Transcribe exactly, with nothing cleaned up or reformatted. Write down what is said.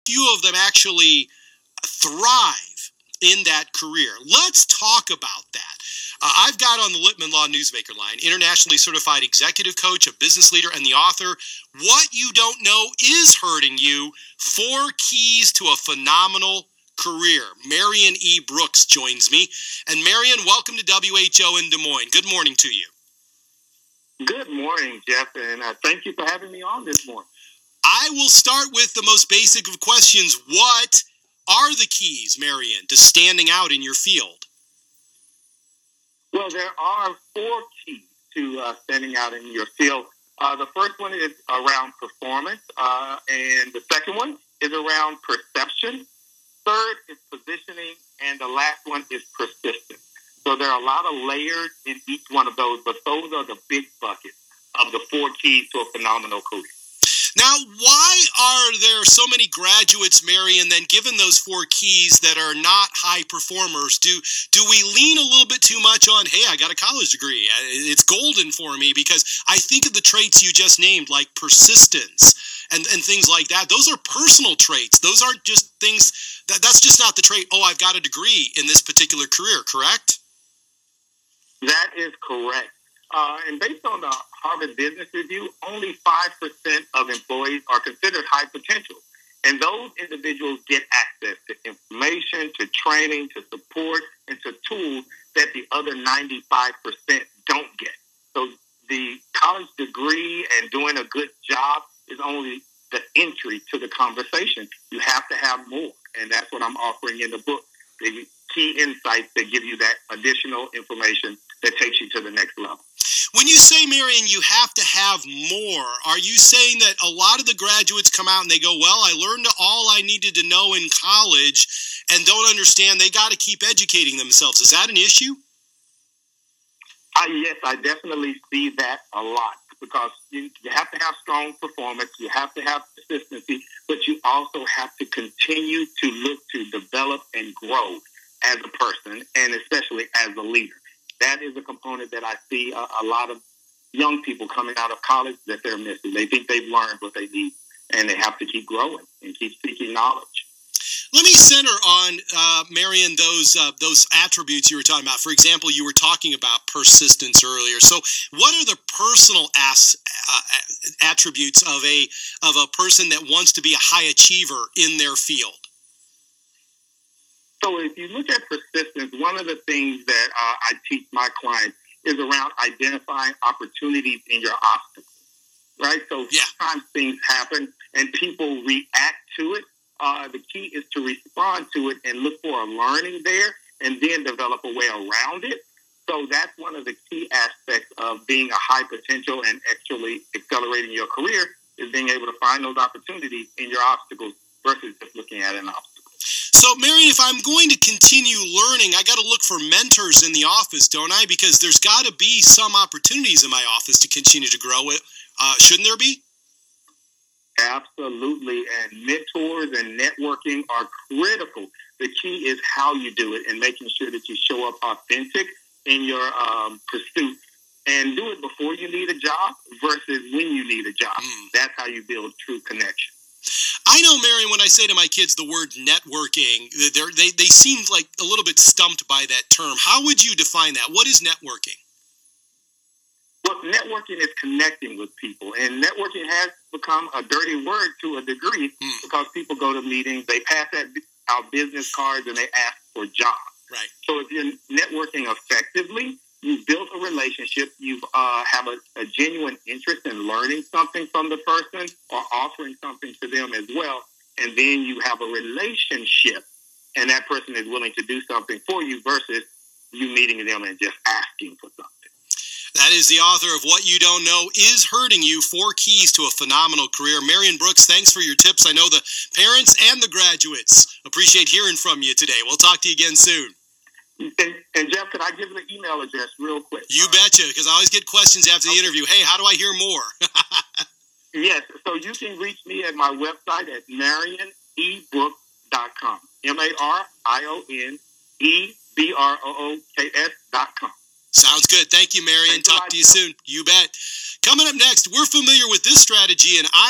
few of them actually thrive in that career. Let's talk about that. Uh, I've got on the Lippman Law Newsmaker line, internationally certified executive coach, a business leader, and the author, What You Don't Know Is Hurting You, Four Keys to a Phenomenal Career. Marion E. Brooks joins me. And Marion, welcome to W H O in Des Moines. Good morning to you. Good morning, Jeff, and uh, thank you for having me on this morning. I will start with the most basic of questions. What are the keys, Marion, to standing out in your field? Well, there are four keys to uh, standing out in your field. Uh, the first one is around performance, uh, and the second one is around perception. Third is positioning, and the last one is persistence. So there are a lot of layers in each one of those, but those are the big buckets of the four keys to a phenomenal career. Now, why are there so many graduates, Marion, then given those four keys that are not high performers? Do do we lean a little bit too much on, hey, I got a college degree, it's golden for me? Because I think of the traits you just named, like persistence and, and things like that. Those are personal traits. Those aren't just things, that that's just not the trait, oh, I've got a degree in this particular career, correct? That is correct. Uh, and based on the Harvard Business Review, only five percent of employees are considered high potential. And those individuals get access to information, to training, to support, and to tools that the other ninety-five percent don't get. So the college degree and doing a good job is only the entry to the conversation. You have to have more. And that's what I'm offering in the book. The key insights that give you that additional information that takes you to the next level. When you say, Marion, you have to have more, are you saying that a lot of the graduates come out and they go, well, I learned all I needed to know in college and don't understand they got to keep educating themselves? Is that an issue? Uh, yes, I definitely see that a lot because you, you have to have strong performance, you have to have consistency, but you also have to continue to look to develop and grow as a person and especially as a leader. That is a component that I see a, a lot of young people coming out of college that they're missing. They think they've learned what they need, and they have to keep growing and keep seeking knowledge. Let me center on, uh, Marion, those uh, those attributes you were talking about. For example, you were talking about persistence earlier. So what are the personal as, uh, attributes of a of a person that wants to be a high achiever in their field? So if you look at persistence, one of the things that uh, I teach my clients is around identifying opportunities in your obstacles, right? So yeah. sometimes things happen and people react to it. Uh, the key is to respond to it and look for a learning there and then develop a way around it. So that's one of the key aspects of being a high potential and actually accelerating your career is being able to find those opportunities in your obstacles versus just looking at an obstacle. So, Marion, if I'm going to continue learning, I got to look for mentors in the office, don't I? Because there's got to be some opportunities in my office to continue to grow it. Uh, shouldn't there be? Absolutely. And mentors and networking are critical. The key is how you do it and making sure that you show up authentic in your um, pursuit and do it before you need a job versus when you need a job. Mm. That's how you build true connection. I know, Marion, when I say to my kids the word networking, they they seem like a little bit stumped by that term. How would you define that? What is networking? Well, networking is connecting with people, and networking has become a dirty word to a degree hmm. because people go to meetings, they pass out business cards, and they ask for jobs. Right. So if you're networking effectively, you've built a relationship, you uh, have a, a genuine interest in learning something from the person or offering something to them as well, and then you have a relationship, and that person is willing to do something for you versus you meeting them and just asking for something. That is the author of What You Don't Know Is Hurting You, Four Keys to a Phenomenal Career. Marion Brooks, thanks for your tips. I know the parents and the graduates appreciate hearing from you today. We'll talk to you again soon. And, and Jeff, could I give the email address real quick? You uh, betcha, because I always get questions after the okay. interview. Hey, how do I hear more? Yes, so you can reach me at my website at marion e brooks dot com. M A R I O N E B R O O K S dot com. Sounds good. Thank you, Marion. Thanks Talk to you soon. You bet. Coming up next, we're familiar with this strategy, and I